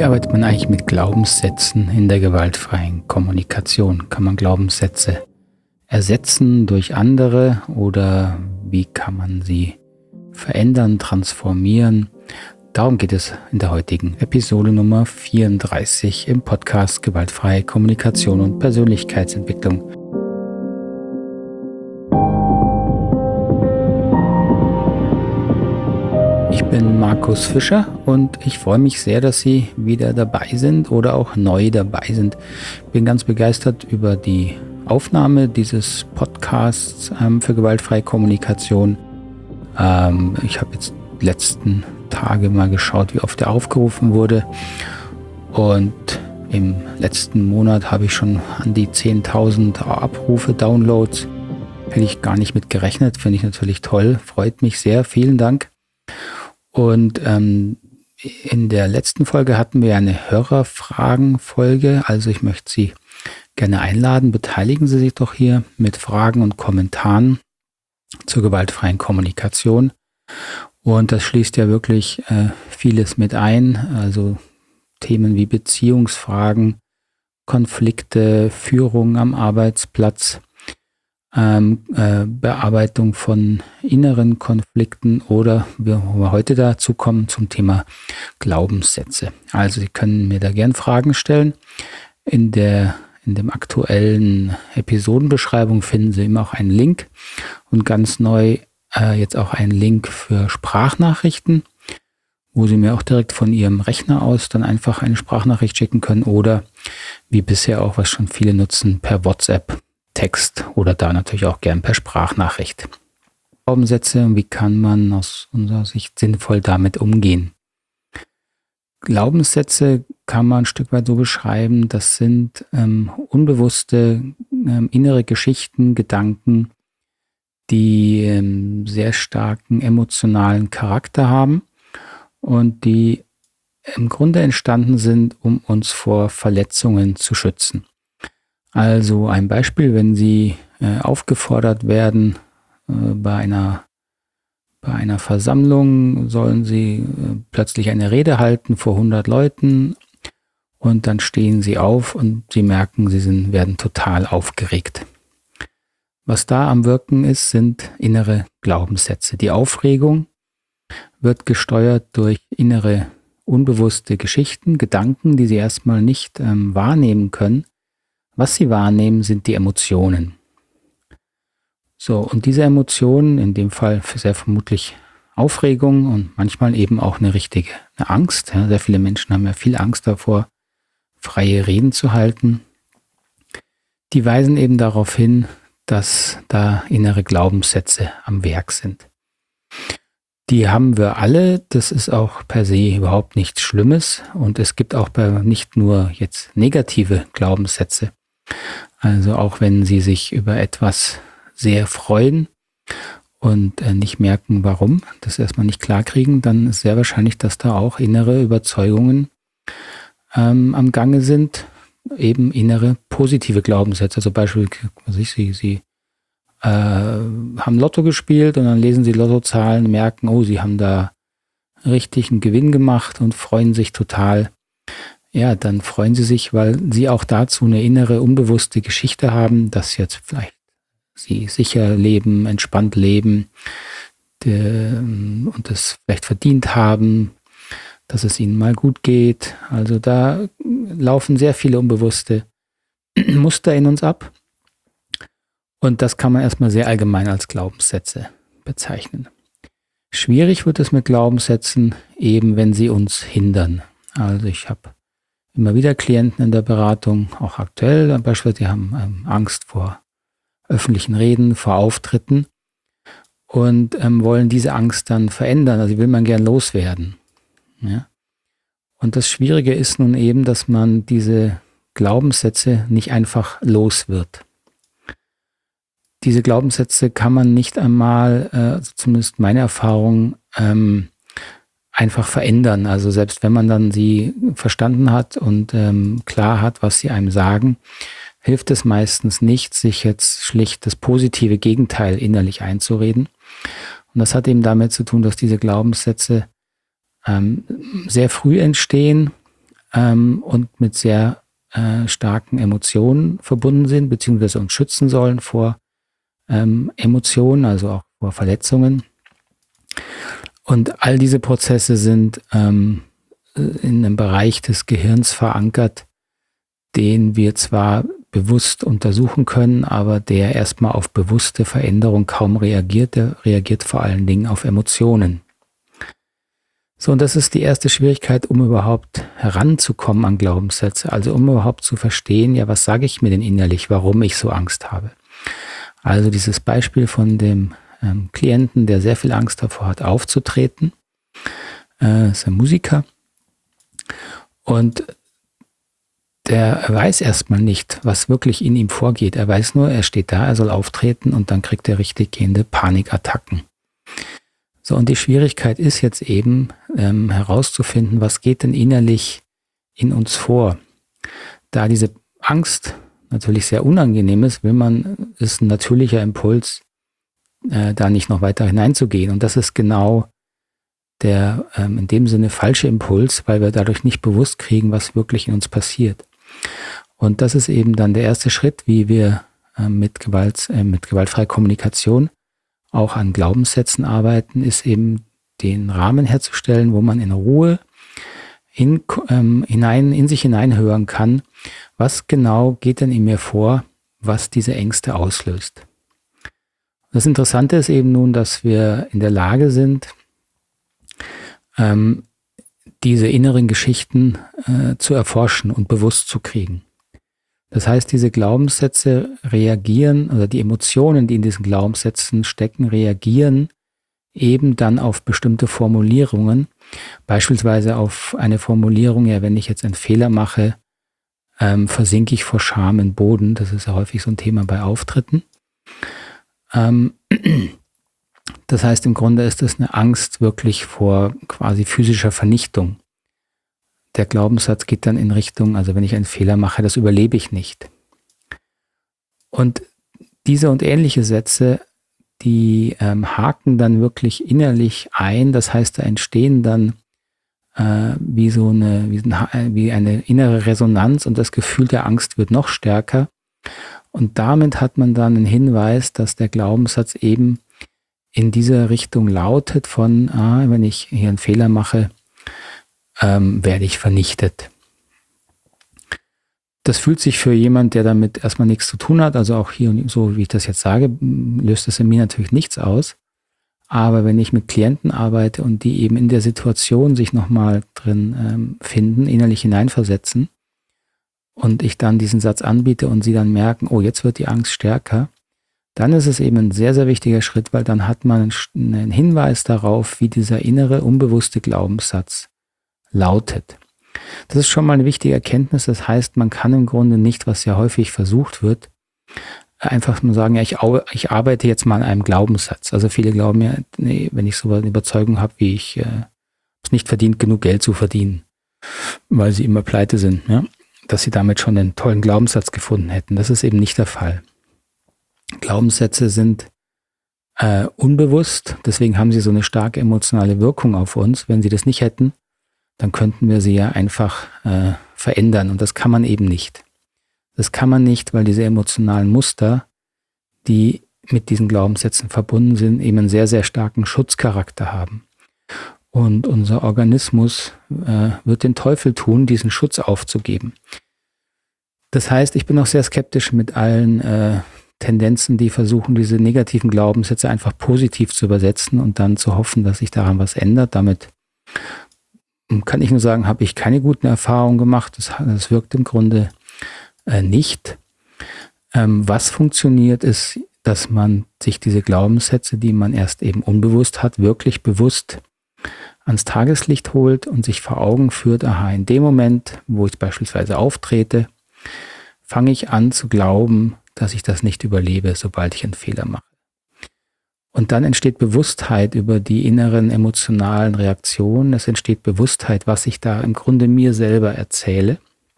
Wie arbeitet man eigentlich mit Glaubenssätzen in der gewaltfreien Kommunikation? Kann man Glaubenssätze ersetzen durch andere oder wie kann man sie verändern, transformieren? Darum geht es in der heutigen Episode Nummer 34 im Podcast Gewaltfreie Kommunikation und Persönlichkeitsentwicklung. Ich bin Markus Fischer und ich freue mich sehr, dass Sie wieder dabei sind oder auch neu dabei sind. Ich bin ganz begeistert über die Aufnahme dieses Podcasts für gewaltfreie Kommunikation. Ich habe jetzt die letzten Tage mal geschaut, wie oft er aufgerufen wurde. Und im letzten Monat habe ich schon an die 10.000 Abrufe, Downloads. Hätte ich gar nicht mit gerechnet, finde ich natürlich toll, freut mich sehr, vielen Dank. Und in der letzten Folge hatten wir eine Hörerfragen-Folge. Also ich möchte Sie gerne einladen. Beteiligen Sie sich doch hier mit Fragen und Kommentaren zur gewaltfreien Kommunikation. Und das schließt ja wirklich vieles mit ein. Also Themen wie Beziehungsfragen, Konflikte, Führung am Arbeitsplatz, Bearbeitung von inneren Konflikten oder wo wir heute dazu kommen zum Thema Glaubenssätze. Also Sie können mir da gern Fragen stellen. In dem aktuellen Episodenbeschreibung finden Sie immer auch einen Link und ganz neu jetzt auch einen Link für Sprachnachrichten, wo Sie mir auch direkt von Ihrem Rechner aus dann einfach eine Sprachnachricht schicken können oder wie bisher auch, was schon viele nutzen, per WhatsApp, Text oder da natürlich auch gern per Sprachnachricht. Glaubenssätze und wie kann man aus unserer Sicht sinnvoll damit umgehen? Glaubenssätze kann man ein Stück weit so beschreiben, das sind unbewusste innere Geschichten, Gedanken, die sehr starken emotionalen Charakter haben und die im Grunde entstanden sind, um uns vor Verletzungen zu schützen. Also ein Beispiel, wenn Sie aufgefordert werden, bei einer Versammlung sollen Sie plötzlich eine Rede halten vor 100 Leuten und dann stehen Sie auf und Sie merken, Sie werden total aufgeregt. Was da am Wirken ist, sind innere Glaubenssätze. Die Aufregung wird gesteuert durch innere unbewusste Geschichten, Gedanken, die Sie erstmal nicht wahrnehmen können. Was Sie wahrnehmen, sind die Emotionen. So, und diese Emotionen, in dem Fall sehr vermutlich Aufregung und manchmal eben auch eine Angst. Ja, sehr viele Menschen haben ja viel Angst davor, freie Reden zu halten. Die weisen eben darauf hin, dass da innere Glaubenssätze am Werk sind. Die haben wir alle, das ist auch per se überhaupt nichts Schlimmes und es gibt auch nicht nur jetzt negative Glaubenssätze. Also auch wenn Sie sich über etwas sehr freuen und nicht merken, warum, das erstmal nicht klarkriegen, dann ist sehr wahrscheinlich, dass da auch innere Überzeugungen am Gange sind, eben innere positive Glaubenssätze. Also beispielsweise, Sie haben Lotto gespielt und dann lesen Sie Lottozahlen, merken, oh, Sie haben da richtig einen Gewinn gemacht und freuen sich total. Ja, dann freuen Sie sich, weil Sie auch dazu eine innere, unbewusste Geschichte haben, dass jetzt vielleicht Sie sicher leben, entspannt leben und das vielleicht verdient haben, dass es Ihnen mal gut geht. Also da laufen sehr viele unbewusste Muster in uns ab. Und das kann man erstmal sehr allgemein als Glaubenssätze bezeichnen. Schwierig wird es mit Glaubenssätzen eben, wenn sie uns hindern. Also ich habe immer wieder Klienten in der Beratung, auch aktuell, beispielsweise, die haben Angst vor öffentlichen Reden, vor Auftritten und wollen diese Angst dann verändern. Also die will man gern loswerden. Ja? Und das Schwierige ist nun eben, dass man diese Glaubenssätze nicht einfach los wird. Diese Glaubenssätze kann man nicht einmal, zumindest meine Erfahrung, einfach verändern. Also selbst wenn man dann sie verstanden hat und klar hat, was sie einem sagen, hilft es meistens nicht, sich jetzt schlicht das positive Gegenteil innerlich einzureden. Und das hat eben damit zu tun, dass diese Glaubenssätze sehr früh entstehen, und mit sehr starken Emotionen verbunden sind, beziehungsweise uns schützen sollen vor Emotionen, also auch vor Verletzungen. Und all diese Prozesse sind in einem Bereich des Gehirns verankert, den wir zwar bewusst untersuchen können, aber der erstmal auf bewusste Veränderung kaum reagiert. Der reagiert vor allen Dingen auf Emotionen. So, und das ist die erste Schwierigkeit, um überhaupt heranzukommen an Glaubenssätze, also um überhaupt zu verstehen, ja, was sage ich mir denn innerlich, warum ich so Angst habe. Also dieses Beispiel von dem Klienten, der sehr viel Angst davor hat, aufzutreten, ist ein Musiker und der weiß erstmal nicht, was wirklich in ihm vorgeht. Er weiß nur, er steht da, er soll auftreten und dann kriegt er richtig gehende Panikattacken. So, und die Schwierigkeit ist jetzt eben herauszufinden, was geht denn innerlich in uns vor. Da diese Angst natürlich sehr unangenehm ist, ist ein natürlicher Impuls, da nicht noch weiter hineinzugehen. Und das ist genau der in dem Sinne falsche Impuls, weil wir dadurch nicht bewusst kriegen, was wirklich in uns passiert. Und das ist eben dann der erste Schritt, wie wir mit gewaltfreier Kommunikation auch an Glaubenssätzen arbeiten, ist eben den Rahmen herzustellen, wo man in Ruhe in sich hineinhören kann, was genau geht denn in mir vor, was diese Ängste auslöst. Das Interessante ist eben nun, dass wir in der Lage sind, diese inneren Geschichten zu erforschen und bewusst zu kriegen. Das heißt, diese Glaubenssätze reagieren, oder die Emotionen, die in diesen Glaubenssätzen stecken, reagieren eben dann auf bestimmte Formulierungen. Beispielsweise auf eine Formulierung, ja, wenn ich jetzt einen Fehler mache, versinke ich vor Scham im Boden. Das ist ja häufig so ein Thema bei Auftritten. Das heißt, im Grunde ist es eine Angst wirklich vor quasi physischer Vernichtung. Der Glaubenssatz geht dann in Richtung, also wenn ich einen Fehler mache, das überlebe ich nicht. Und diese und ähnliche Sätze, die haken dann wirklich innerlich ein. Das heißt, da entstehen dann wie eine innere Resonanz und das Gefühl der Angst wird noch stärker. Und damit hat man dann einen Hinweis, dass der Glaubenssatz eben in diese Richtung lautet von, wenn ich hier einen Fehler mache, werde ich vernichtet. Das fühlt sich für jemand, der damit erstmal nichts zu tun hat, also auch hier, so wie ich das jetzt sage, löst das in mir natürlich nichts aus. Aber wenn ich mit Klienten arbeite und die eben in der Situation sich nochmal drin finden, innerlich hineinversetzen und ich dann diesen Satz anbiete und sie dann merken, oh, jetzt wird die Angst stärker, dann ist es eben ein sehr, sehr wichtiger Schritt, weil dann hat man einen Hinweis darauf, wie dieser innere, unbewusste Glaubenssatz lautet. Das ist schon mal eine wichtige Erkenntnis. Das heißt, man kann im Grunde nicht, was ja häufig versucht wird, einfach nur sagen, ja, ich arbeite jetzt mal an einem Glaubenssatz. Also viele glauben ja, nee, wenn ich so eine Überzeugung habe, wie ich es nicht verdient, genug Geld zu verdienen, weil sie immer pleite sind, ja, dass sie damit schon einen tollen Glaubenssatz gefunden hätten. Das ist eben nicht der Fall. Glaubenssätze sind unbewusst, deswegen haben sie so eine starke emotionale Wirkung auf uns. Wenn sie das nicht hätten, dann könnten wir sie ja einfach verändern und das kann man eben nicht. Das kann man nicht, weil diese emotionalen Muster, die mit diesen Glaubenssätzen verbunden sind, eben einen sehr, sehr starken Schutzcharakter haben. Und unser Organismus wird den Teufel tun, diesen Schutz aufzugeben. Das heißt, ich bin auch sehr skeptisch mit allen Tendenzen, die versuchen, diese negativen Glaubenssätze einfach positiv zu übersetzen und dann zu hoffen, dass sich daran was ändert. Damit kann ich nur sagen, habe ich keine guten Erfahrungen gemacht. Das wirkt im Grunde nicht. Was funktioniert, ist, dass man sich diese Glaubenssätze, die man erst eben unbewusst hat, wirklich bewusst ans Tageslicht holt und sich vor Augen führt, aha, in dem Moment, wo ich beispielsweise auftrete, fange ich an zu glauben, dass ich das nicht überlebe, sobald ich einen Fehler mache. Und dann entsteht Bewusstheit über die inneren emotionalen Reaktionen. Es entsteht Bewusstheit, was ich da im Grunde mir selber erzähle.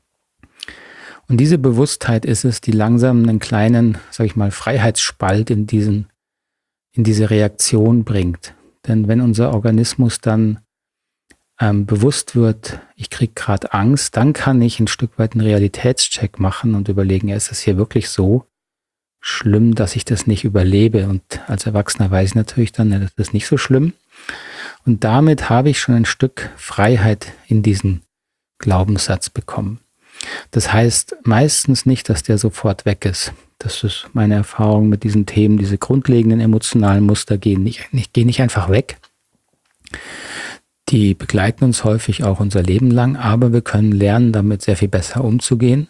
Und diese Bewusstheit ist es, die langsam einen kleinen, sag ich mal, Freiheitsspalt in diese Reaktion bringt. Denn wenn unser Organismus dann bewusst wird, ich kriege gerade Angst, dann kann ich ein Stück weit einen Realitätscheck machen und überlegen, ja, ist es hier wirklich so schlimm, dass ich das nicht überlebe? Und als Erwachsener weiß ich natürlich dann, ja, das ist nicht so schlimm. Und damit habe ich schon ein Stück Freiheit in diesen Glaubenssatz bekommen. Das heißt meistens nicht, dass der sofort weg ist. Das ist meine Erfahrung mit diesen Themen. Diese grundlegenden emotionalen Muster gehen nicht einfach weg. Die begleiten uns häufig auch unser Leben lang, aber wir können lernen, damit sehr viel besser umzugehen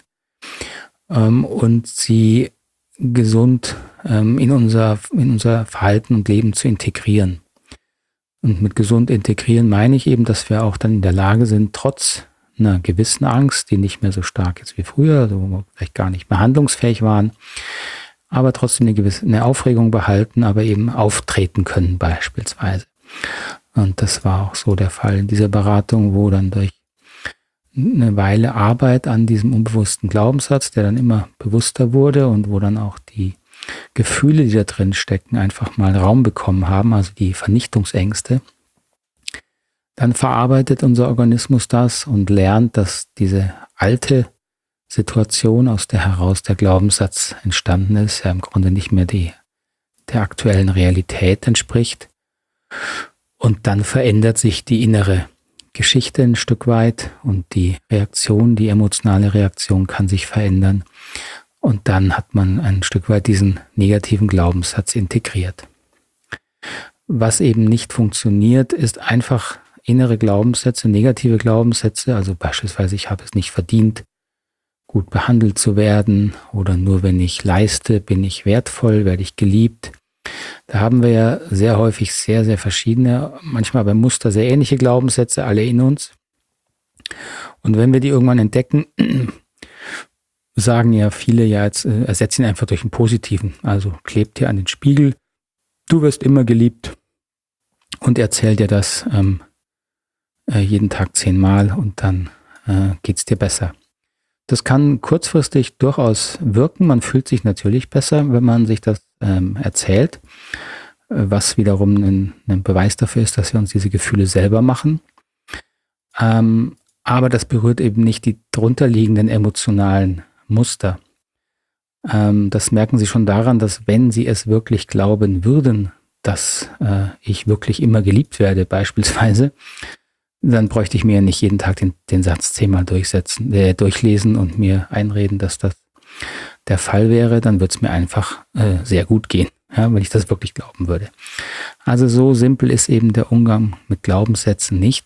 und sie gesund in unser Verhalten und Leben zu integrieren. Und mit gesund integrieren meine ich eben, dass wir auch dann in der Lage sind, trotz einer gewissen Angst, die nicht mehr so stark ist wie früher, also wo wir vielleicht gar nicht mehr handlungsfähig waren, aber trotzdem eine Aufregung behalten, aber eben auftreten können beispielsweise. Und das war auch so der Fall in dieser Beratung, wo dann durch eine Weile Arbeit an diesem unbewussten Glaubenssatz, der dann immer bewusster wurde und wo dann auch die Gefühle, die da drin stecken, einfach mal Raum bekommen haben, also die Vernichtungsängste, dann verarbeitet unser Organismus das und lernt, dass diese alte Situation, aus der heraus der Glaubenssatz entstanden ist, ja im Grunde nicht mehr der aktuellen Realität entspricht. Und dann verändert sich die innere Geschichte ein Stück weit und die emotionale Reaktion kann sich verändern. Und dann hat man ein Stück weit diesen negativen Glaubenssatz integriert. Was eben nicht funktioniert, ist einfach innere Glaubenssätze, negative Glaubenssätze, also beispielsweise ich habe es nicht verdient, gut behandelt zu werden oder nur wenn ich leiste, bin ich wertvoll, werde ich geliebt. Da haben wir ja sehr häufig sehr, sehr verschiedene, manchmal bei Muster sehr ähnliche Glaubenssätze, alle in uns. Und wenn wir die irgendwann entdecken, sagen ja viele, ja jetzt ersetzt ihn einfach durch einen positiven. Also klebt dir an den Spiegel, du wirst immer geliebt und erzähl dir das jeden Tag 10-mal und dann geht's dir besser. Das kann kurzfristig durchaus wirken. Man fühlt sich natürlich besser, wenn man sich das erzählt, was wiederum ein Beweis dafür ist, dass wir uns diese Gefühle selber machen. Aber das berührt eben nicht die drunterliegenden emotionalen Muster. Das merken Sie schon daran, dass wenn Sie es wirklich glauben würden, dass ich wirklich immer geliebt werde beispielsweise, dann bräuchte ich mir nicht jeden Tag den Satz 10-mal durchlesen und mir einreden, dass das der Fall wäre, dann würde es mir einfach sehr gut gehen, ja, wenn ich das wirklich glauben würde. Also so simpel ist eben der Umgang mit Glaubenssätzen nicht.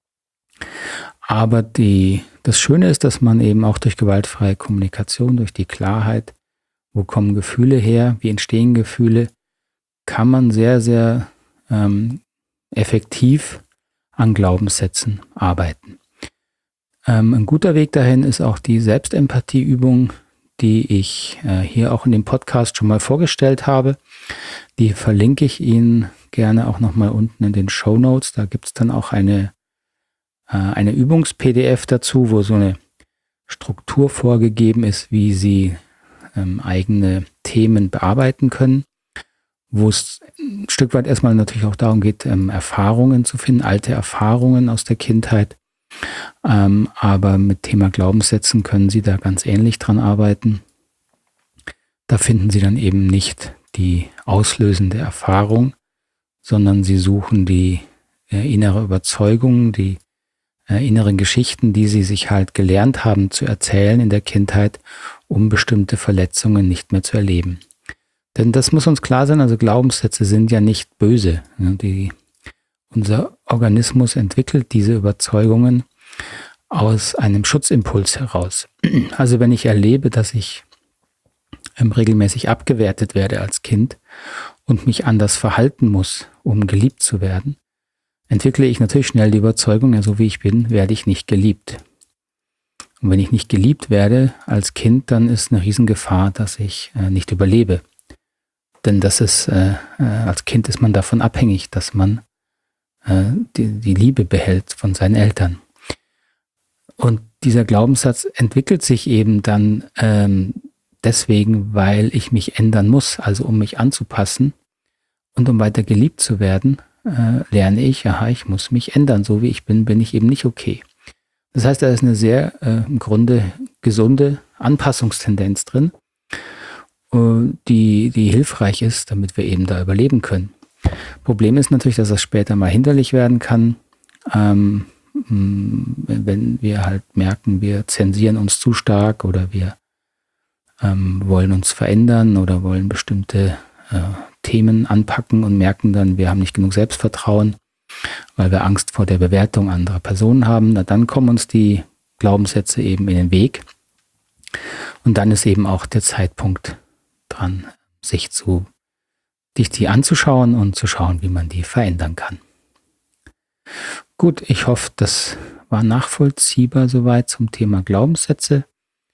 Aber das Schöne ist, dass man eben auch durch gewaltfreie Kommunikation, durch die Klarheit, wo kommen Gefühle her, wie entstehen Gefühle, kann man sehr, sehr effektiv an Glaubenssätzen arbeiten. Ein guter Weg dahin ist auch die Selbstempathieübung, die ich hier auch in dem Podcast schon mal vorgestellt habe. Die verlinke ich Ihnen gerne auch nochmal unten in den Shownotes. Da gibt es dann auch eine Übungs-PDF dazu, wo so eine Struktur vorgegeben ist, wie Sie eigene Themen bearbeiten können, wo es ein Stück weit erstmal natürlich auch darum geht, Erfahrungen zu finden, alte Erfahrungen aus der Kindheit. Aber mit Thema Glaubenssätzen können Sie da ganz ähnlich dran arbeiten. Da finden Sie dann eben nicht die auslösende Erfahrung, sondern Sie suchen die innere Überzeugung, die inneren Geschichten, die Sie sich halt gelernt haben zu erzählen in der Kindheit, um bestimmte Verletzungen nicht mehr zu erleben. Denn das muss uns klar sein, also Glaubenssätze sind ja nicht böse. Unser Organismus entwickelt diese Überzeugungen aus einem Schutzimpuls heraus. Also wenn ich erlebe, dass ich regelmäßig abgewertet werde als Kind und mich anders verhalten muss, um geliebt zu werden, entwickle ich natürlich schnell die Überzeugung, ja, so wie ich bin, werde ich nicht geliebt. Und wenn ich nicht geliebt werde als Kind, dann ist eine Riesengefahr, dass ich nicht überlebe. Denn das ist, als Kind ist man davon abhängig, dass man die Liebe behält von seinen Eltern. Und dieser Glaubenssatz entwickelt sich eben dann deswegen, weil ich mich ändern muss, also um mich anzupassen und um weiter geliebt zu werden, lerne ich, aha, ich muss mich ändern. So wie ich bin ich eben nicht okay. Das heißt, da ist eine sehr im Grunde gesunde Anpassungstendenz drin, die hilfreich ist, damit wir eben da überleben können. Problem ist natürlich, dass das später mal hinderlich werden kann, wenn wir halt merken, wir zensieren uns zu stark oder wir wollen uns verändern oder wollen bestimmte Themen anpacken und merken dann, wir haben nicht genug Selbstvertrauen, weil wir Angst vor der Bewertung anderer Personen haben. Na, dann kommen uns die Glaubenssätze eben in den Weg. Und dann ist eben auch der Zeitpunkt dran, sich die anzuschauen und zu schauen, wie man die verändern kann. Gut, ich hoffe, das war nachvollziehbar soweit zum Thema Glaubenssätze.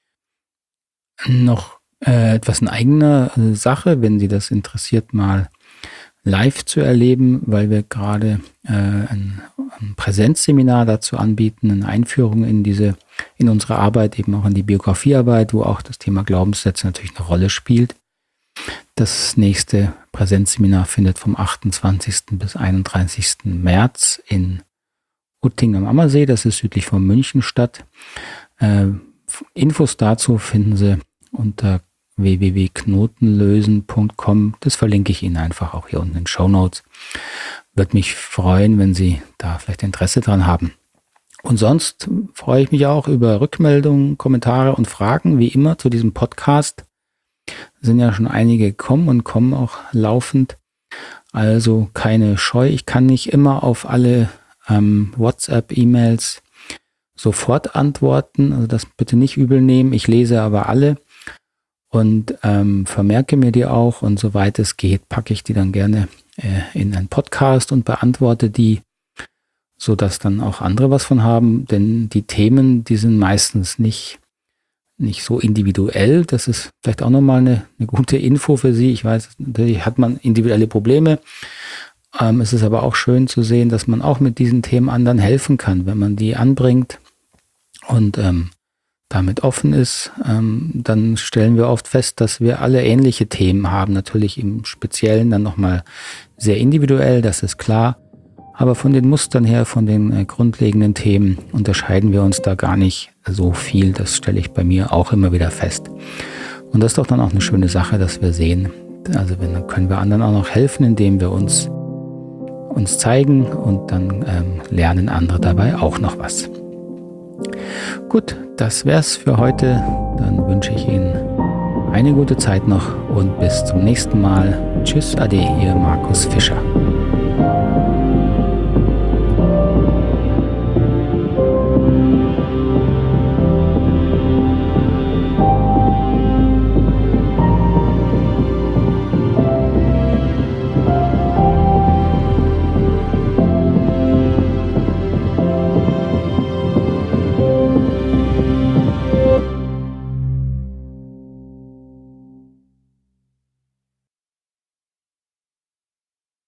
Noch etwas in eigener Sache, wenn Sie das interessiert, mal live zu erleben, weil wir gerade ein Präsenzseminar dazu anbieten, eine Einführung in unsere Arbeit, eben auch in die Biografiearbeit, wo auch das Thema Glaubenssätze natürlich eine Rolle spielt. Das nächste Präsenzseminar findet vom 28. bis 31. März in Utting am Ammersee, das ist südlich von München statt. Infos dazu finden Sie unter www.knotenlösen.com. Das verlinke ich Ihnen einfach auch hier unten in den Shownotes. Würde mich freuen, wenn Sie da vielleicht Interesse dran haben. Und sonst freue ich mich auch über Rückmeldungen, Kommentare und Fragen, wie immer zu diesem Podcast. Es sind ja schon einige gekommen und kommen auch laufend. Also keine Scheu. Ich kann nicht immer auf alle WhatsApp-E-Mails sofort antworten. Also das bitte nicht übel nehmen. Ich lese aber alle und vermerke mir die auch. Und soweit es geht, packe ich die dann gerne in einen Podcast und beantworte die, sodass dann auch andere was von haben. Denn die Themen, die sind meistens nicht so individuell. Das ist vielleicht auch nochmal eine gute Info für Sie. Ich weiß, natürlich hat man individuelle Probleme. Es ist aber auch schön zu sehen, dass man auch mit diesen Themen anderen helfen kann, wenn man die anbringt und damit offen ist. Dann stellen wir oft fest, dass wir alle ähnliche Themen haben. Natürlich im Speziellen dann nochmal sehr individuell, das ist klar. Aber von den Mustern her, von den grundlegenden Themen unterscheiden wir uns da gar nicht so viel. Das stelle ich bei mir auch immer wieder fest. Und das ist doch dann auch eine schöne Sache, dass wir sehen. Also dann können wir anderen auch noch helfen, indem wir uns zeigen und dann lernen andere dabei auch noch was. Gut, das wär's für heute. Dann wünsche ich Ihnen eine gute Zeit noch und bis zum nächsten Mal. Tschüss, ade, Ihr Markus Fischer.